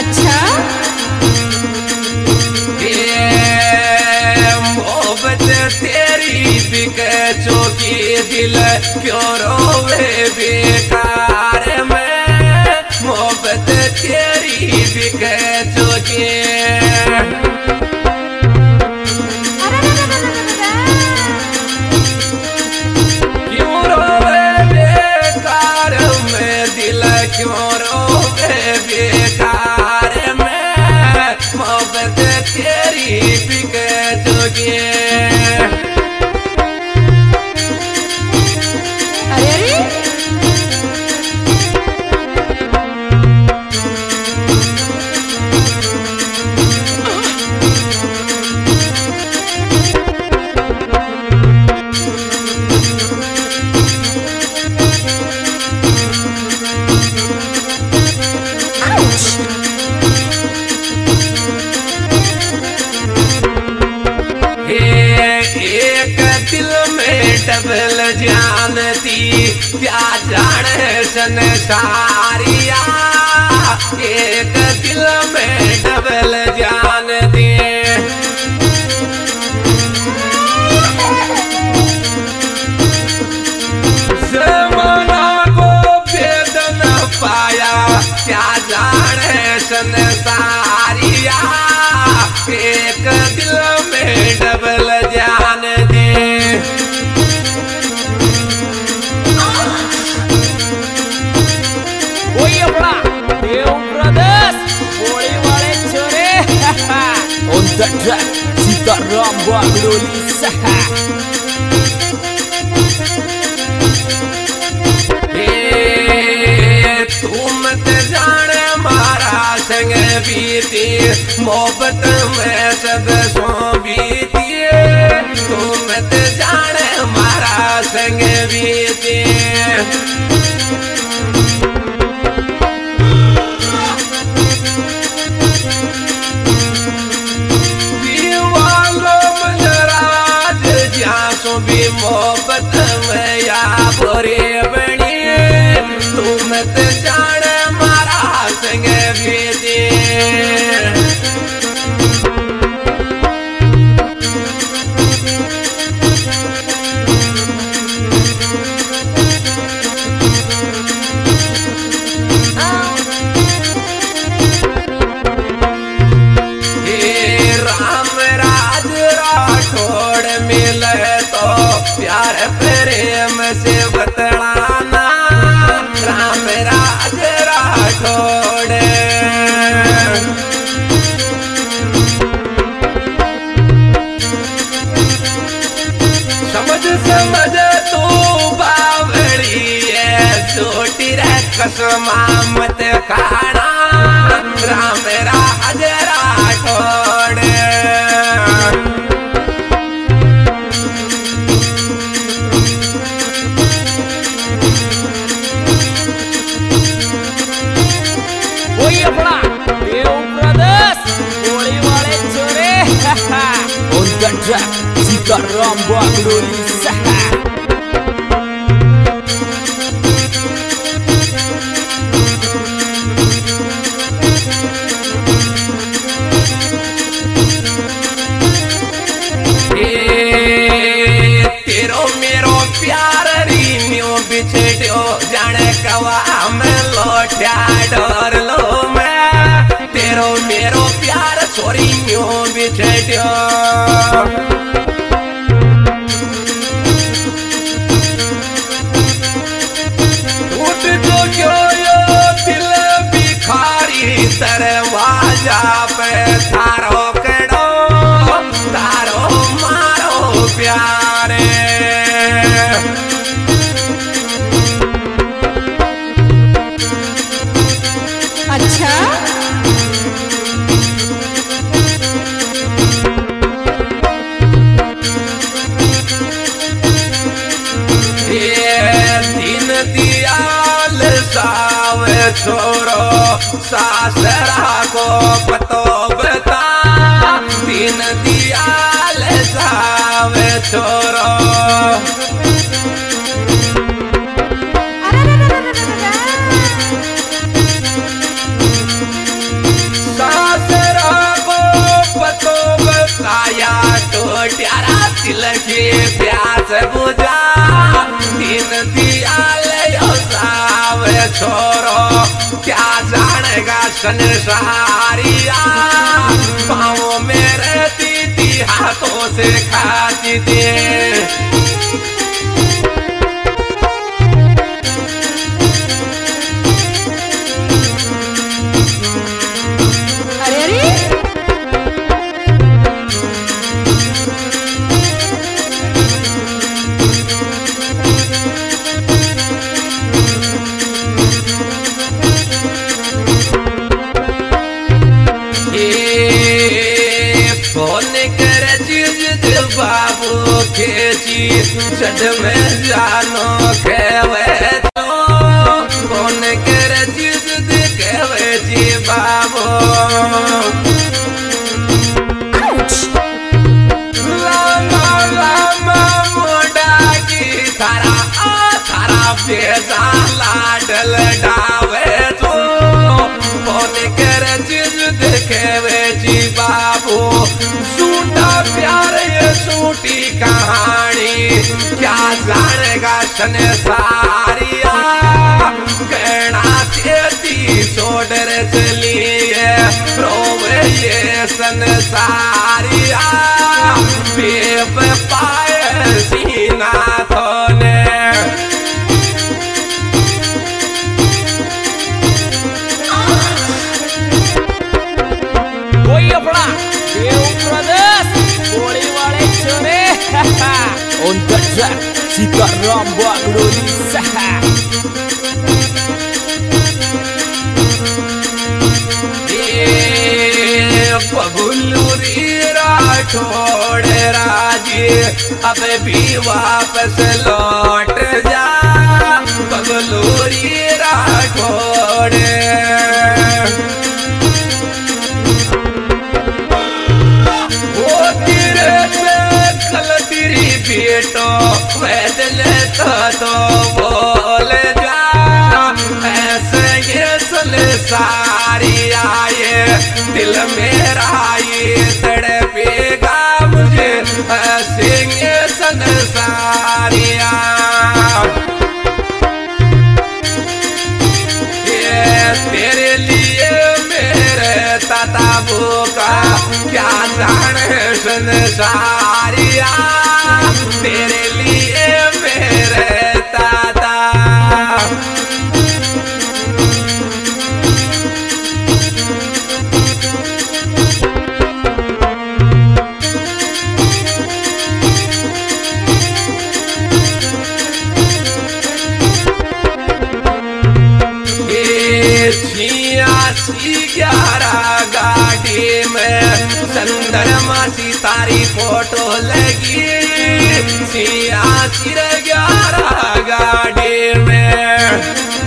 अच्छा मोहब्बत तेरी बिके चौकी दिल क्यों रोवे बेकार में मोहब्बत तेरी बिके चौकी क्यों रोवे बेकार में दिल क्यों रोवे बेकार में मोहब्बत तेरी बिके चौकी डबल जानती क्या जाने संसारिया एक दिल में डबल जानती जमाना को भेद न पाया क्या जाने संसारिया एक दिल में डबल जानती On the track, Sitaram Bagloli Saha. तुम जाने मारा संग बीती मोहब्बत में सब सो बीती तुम जाने मारा संग बीती भी मोहब्बत में या बुरी बनी तुम जाने मारा संग बीती प्यार प्रेम से बतलाना राम राज राठौड़ समझ समझ तू बावड़ी है छोटी रे कसमा मत खाना राम राज Rathore On the track, Sitaram Bagloli Saha. तेरो मेरो प्यार रीन्यो बिछड़ो जाने कवा में लौटा डर लो मैं तेरो मेरो प्यार छोरी न्यो बिछड़ो टूट जो क्यों यो दिल बिखारी दरवाजा पे थारो कड़ो तारो मारो प्यारे अच्छा दिन दियाल सावे छोरो सासरा को पतो बता दिन दियाल सावे छोरो दिल की प्यास बुझा दीन दयाल सावे छोरो क्या जानेगा संसारिया पाँव में रहती थी हाथों से खाती थी बाबू खेची छठ में जानो खेवे तो कौन करे चीज देखे जी बाबू लामा लामा मोड़ा की थारा थारा बेजा लाडल डावे तो कौन करे चीज देखे जी बाबू झूठा प्यार झूठी कहानी क्या जानेगा संसारिया कहना चेती छोड़ चलिए रोवे ये संसारिया बेब पाए सीना थोने कोई अपना देव प्रदेश गोली वाले चोरे on the track Sikaram Bagloli बबुलूरी Rathore राजी अब भी वापस लौट जा बबुलूरी राठौड़ बेटो पैदल तो बोल जा ऐसे ये संसारी आए दिल मेरा ये तड़पेगा मुझे ऐसे ये संसारिया ये तेरे लिए मेरे ताताबू का क्या जाने संसारिया तेरे लिए मेरे दादा ये 8611 गाड़ी में चंद्रमा सितारी फोटो लगी 8611 गाड़ी में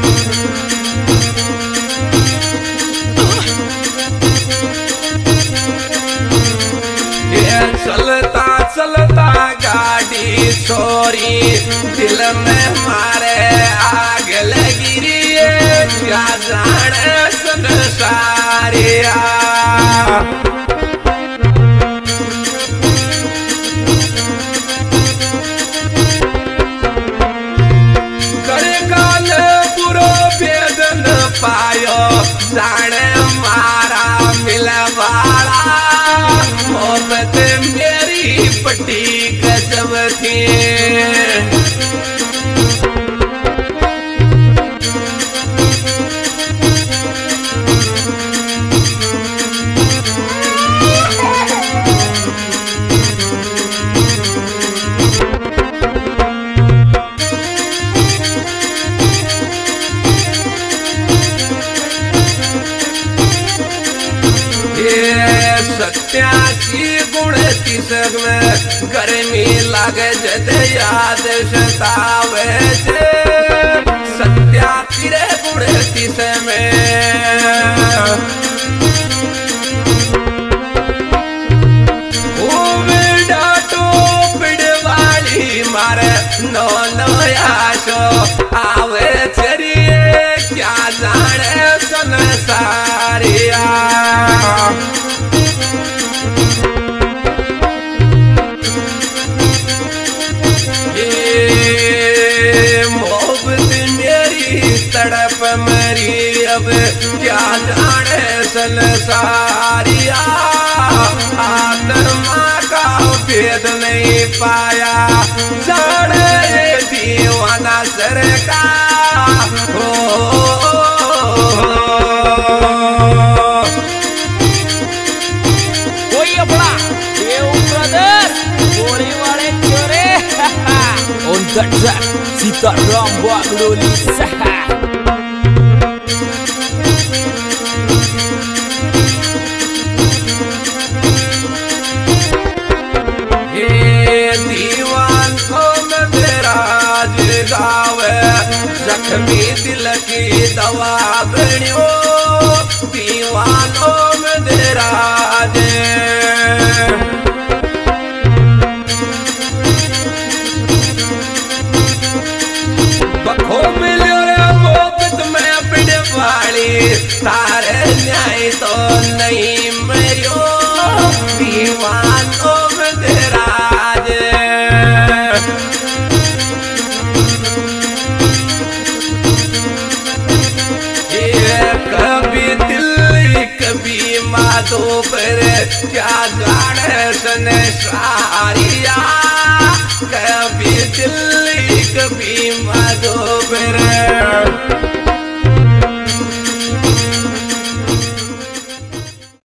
ये चलता चलता गाड़ी छोरी दिल में मारे आग लगी री क्या जाने संसारिया पायो जाने मारा मिलवाड़ा मोहब्बत मेरी पट्टी गजब थी तीस में गर्मी लागे जद याद सतावे सत्या तिरे गुण तीस में डाटो पिड़वाली मारे नो आशो आवे चरिए क्या जाने संसारिया क्या जाने संसारिया आत्मा का भेद नहीं पाया जाने ये दीवाना सरकार हो कोई अपना देव प्रदेश गोली वाले चोरे on the track Sitaram Bagloli दीवान को मंदराज गावे जख्मी दिल की दवा बनियो दीवानों मंदराज बखो मिलो रे मोहब्बत में पिड़ वाली तारे न्याय तो नहीं मरियो दीवानों मंदराज कभी दिल्ली कभी माधो पर क्या जाने संसारिया कभी दिल्ली कभी माधो